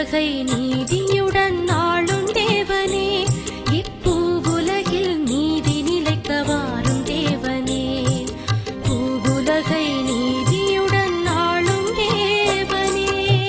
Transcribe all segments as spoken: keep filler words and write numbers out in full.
பூவுலகை நீதியுடன் ஆளும் தேவனே, இப்பூவுலகில் நீதி நிலைக்க வாரும் தேவனே. பூவுலகை நீதியுடன் ஆளும் தேவனே.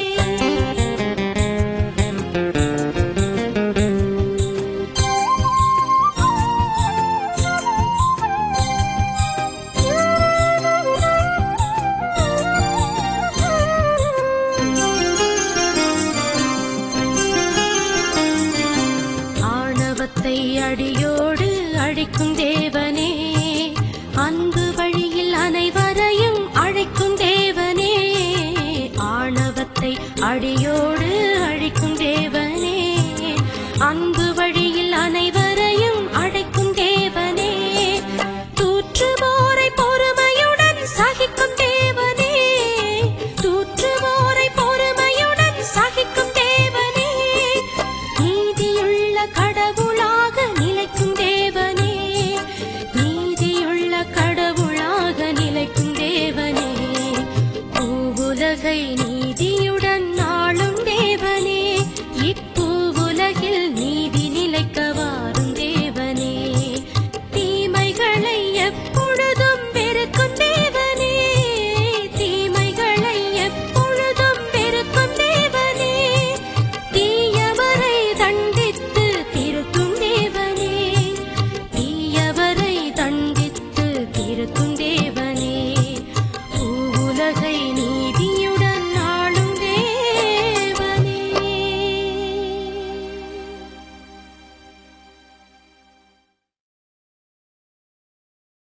அடியோடு அழைக்கும் தேவனே, அன்பு வழியில் அனைவரையும் அழைக்கும் தேவனே. ஆணவத்தை அடியோடு அழைக்கும் தேவனே, அன்பு வழியில் அனைவரையும் அழைக்கும் தேவனே. தூற்றுவோரை பொறுமையுடன் சகிக்கும் தேவனே, தூற்றுவோரை பொறுமையுடன் சகிக்கும் தேவனே. நீதியுள்ள கடவுளாக நிலைக்கும் தேவனே, நீதியுள்ள கடவுளாக நிலைக்கும் தேவனே. பூவுலகை